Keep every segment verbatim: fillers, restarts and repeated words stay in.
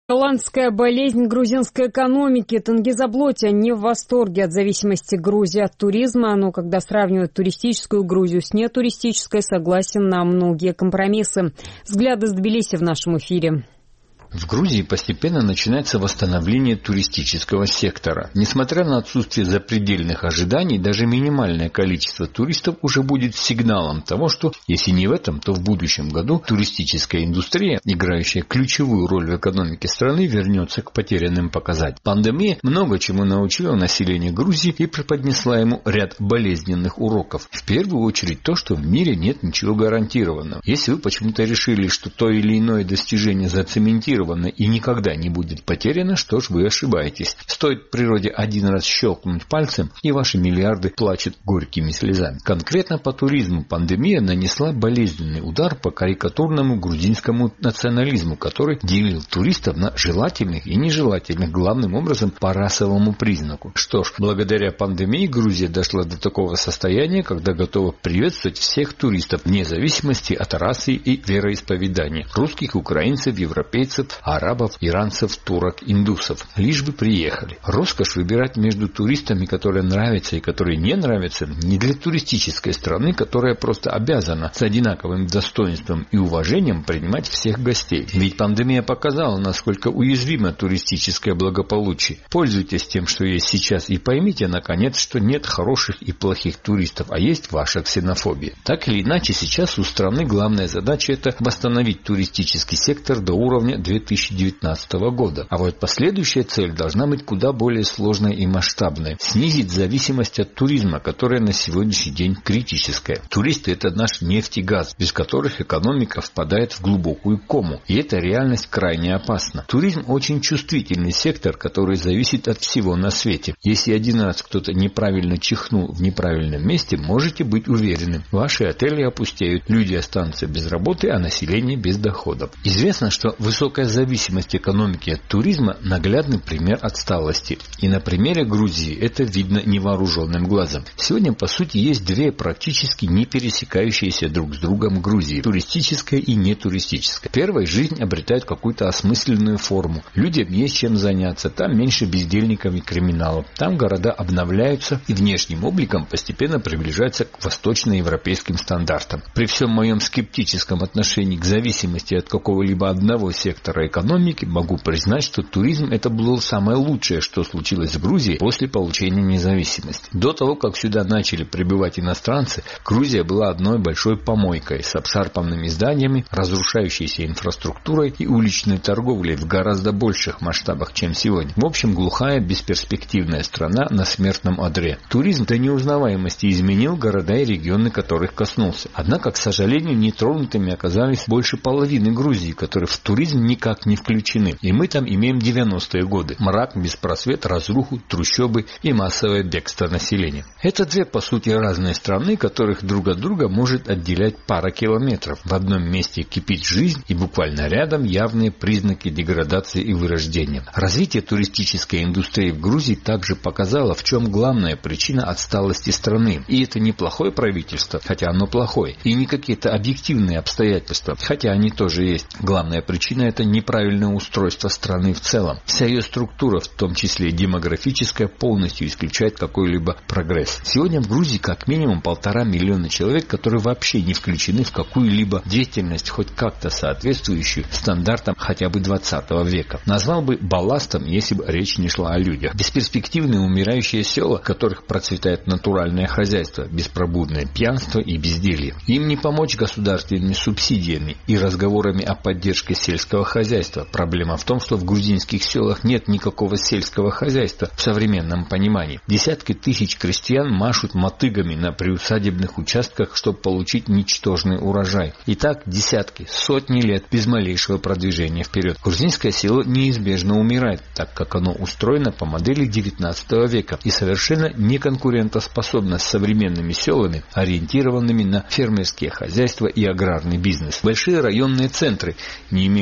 Голландская болезнь грузинской экономики. Тенгиз Аблотя не в восторге от зависимости Грузии от туризма, но когда сравнивают туристическую Грузию с нетуристической, согласен на многие компромиссы. Взгляды с Тбилиси в нашем эфире. В Грузии постепенно начинается восстановление туристического сектора. Несмотря на отсутствие запредельных ожиданий, даже минимальное количество туристов уже будет сигналом того, что, если не в этом, то в будущем году туристическая индустрия, играющая ключевую роль в экономике страны, вернется к потерянным показателям. Пандемия много чему научила население Грузии и преподнесла ему ряд болезненных уроков. В первую очередь то, что в мире нет ничего гарантированного. Если вы почему-то решили, что то или иное достижение зацементировано и никогда не будет потеряно, что ж, вы ошибаетесь. Стоит природе один раз щелкнуть пальцем, и ваши миллиарды плачут горькими слезами. Конкретно по туризму пандемия нанесла болезненный удар по карикатурному грузинскому национализму, который делил туристов на желательных и нежелательных, главным образом по расовому признаку. Что ж, благодаря пандемии Грузия дошла до такого состояния, когда готова приветствовать всех туристов, вне зависимости от расы и вероисповедания. Русских, украинцев, европейцев, арабов, иранцев, турок, индусов. Лишь бы приехали. Роскошь выбирать между туристами, которые нравятся и которые не нравятся, не для туристической страны, которая просто обязана с одинаковым достоинством и уважением принимать всех гостей. Ведь пандемия показала, насколько уязвимо туристическое благополучие. Пользуйтесь тем, что есть сейчас, и поймите, наконец, что нет хороших и плохих туристов, а есть ваша ксенофобия. Так или иначе, сейчас у страны главная задача – это восстановить туристический сектор до уровня две тысячи девятнадцатого года. А вот последующая цель должна быть куда более сложной и масштабной. Снизить зависимость от туризма, которая на сегодняшний день критическая. Туристы – это наш нефть и газ, без которых экономика впадает в глубокую кому. И эта реальность крайне опасна. Туризм очень чувствительный сектор, который зависит от всего на свете. Если один раз кто-то неправильно чихнул в неправильном месте, можете быть уверены, ваши отели опустеют, люди останутся без работы, а население без доходов. Известно, что высокая зависимость экономики от туризма – наглядный пример отсталости. И на примере Грузии это видно невооруженным глазом. Сегодня, по сути, есть две практически не пересекающиеся друг с другом Грузии – туристическая и нетуристическая. Первая – жизнь обретает какую-то осмысленную форму. Людям есть чем заняться, там меньше бездельников и криминалов. Там города обновляются и внешним обликом постепенно приближаются к восточноевропейским стандартам. При всем моем скептическом отношении к зависимости от какого-либо одного сектора экономики, могу признать, что туризм – это было самое лучшее, что случилось в Грузии после получения независимости. До того, как сюда начали прибывать иностранцы, Грузия была одной большой помойкой с обшарпанными зданиями, разрушающейся инфраструктурой и уличной торговлей в гораздо больших масштабах, чем сегодня. В общем, глухая, бесперспективная страна на смертном одре. Туризм до неузнаваемости изменил города и регионы, которых коснулся. Однако, к сожалению, нетронутыми оказались больше половины Грузии, которые в туризм никак не включены. И мы там имеем девяностые годы. Мрак, беспросвет, разруху, трущобы и массовое бегство населения. Это две, по сути, разные страны, которых друг от друга может отделять пара километров. В одном месте кипит жизнь, и буквально рядом явные признаки деградации и вырождения. Развитие туристической индустрии в Грузии также показало, в чем главная причина отсталости страны. И это не плохое правительство, хотя оно плохое, и не какие-то объективные обстоятельства, хотя они тоже есть. Главная причина – это неправильное устройство страны в целом. Вся ее структура, в том числе демографическая, полностью исключает какой-либо прогресс. Сегодня в Грузии как минимум полтора миллиона человек, которые вообще не включены в какую-либо деятельность, хоть как-то соответствующую стандартам хотя бы двадцатого века. Назвал бы балластом, если бы речь не шла о людях. Бесперспективные умирающие села, в которых процветает натуральное хозяйство, беспробудное пьянство и безделье. Им не помочь государственными субсидиями и разговорами о поддержке сельского хозяйства. Проблема в том, что в грузинских селах нет никакого сельского хозяйства в современном понимании. Десятки тысяч крестьян машут мотыгами на приусадебных участках, чтобы получить ничтожный урожай. И так десятки, сотни лет без малейшего продвижения вперед. Грузинское село неизбежно умирает, так как оно устроено по модели девятнадцатого века и совершенно не конкурентоспособно с современными селами, ориентированными на фермерские хозяйства и аграрный бизнес. Большие районные центры, не имеющие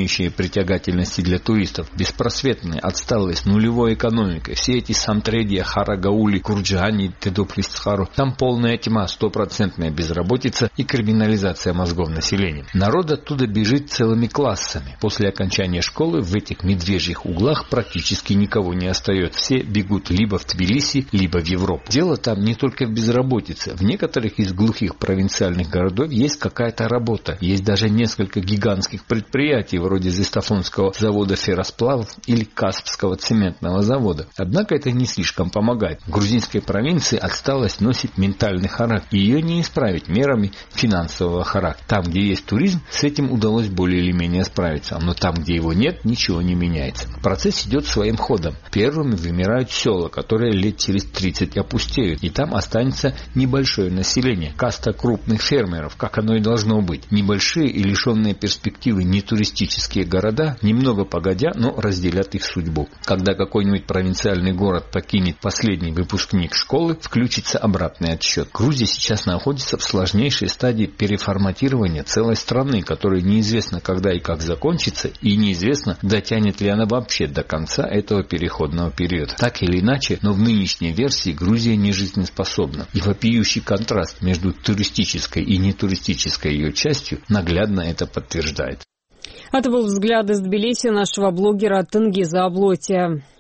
притягательности для туристов, беспросветной, отсталой, с нулевой экономикой, все эти Самтредия, Харагаули, Курджани, Тедоплисцхару, там полная тьма, стопроцентная безработица и криминализация мозгов населения. Народ оттуда бежит целыми классами. После окончания школы в этих медвежьих углах практически никого не остается. Все бегут либо в Тбилиси, либо в Европу. Дело там не только в безработице. В некоторых из глухих провинциальных городов есть какая-то работа. Есть даже несколько гигантских предприятий, вроде Зестафонского завода ферросплавов или Каспского цементного завода. Однако это не слишком помогает. В грузинской провинции отсталость носит ментальный характер. И ее не исправить мерами финансового характера. Там, где есть туризм, с этим удалось более или менее справиться. Но там, где его нет, ничего не меняется. Процесс идет своим ходом. Первыми вымирают села, которые лет через тридцать опустеют. И там останется небольшое население. Каста крупных фермеров, как оно и должно быть. Небольшие и лишенные перспективы нетуристические города, немного погодя, но разделят их судьбу. Когда какой-нибудь провинциальный город покинет последний выпускник школы, включится обратный отсчет. Грузия сейчас находится в сложнейшей стадии переформатирования целой страны, которая неизвестно когда и как закончится, и неизвестно, дотянет ли она вообще до конца этого переходного периода. Так или иначе, но в нынешней версии Грузия не жизнеспособна. И вопиющий контраст между туристической и нетуристической ее частью наглядно это подтверждает. Это был взгляд из Тбилиси нашего блогера Тенгиза Аблотия.